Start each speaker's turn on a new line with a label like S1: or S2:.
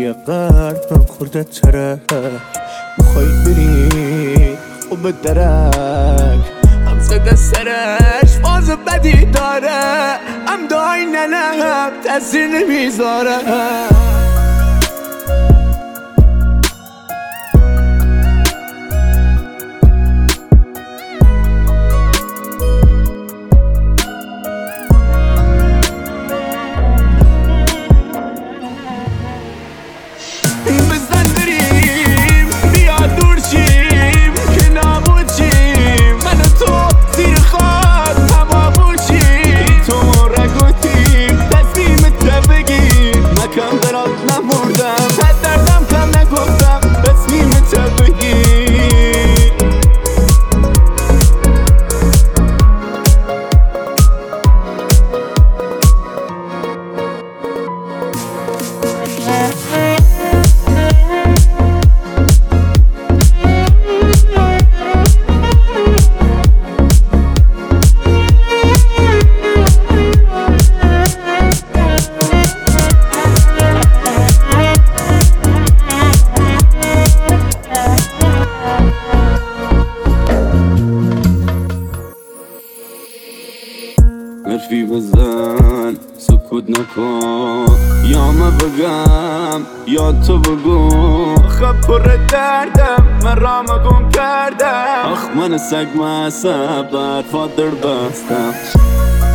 S1: توی قلبم خورده تره میخوای بری خوب درک هم زده سرش باز بدی داره هم دای ننم تاثیر نمیذاره
S2: حرفی بزن سکوت نکن یا من بگم یا تو بگو خب پر دردم من رام گم کردم آخ من سگ معصب برفات در بستم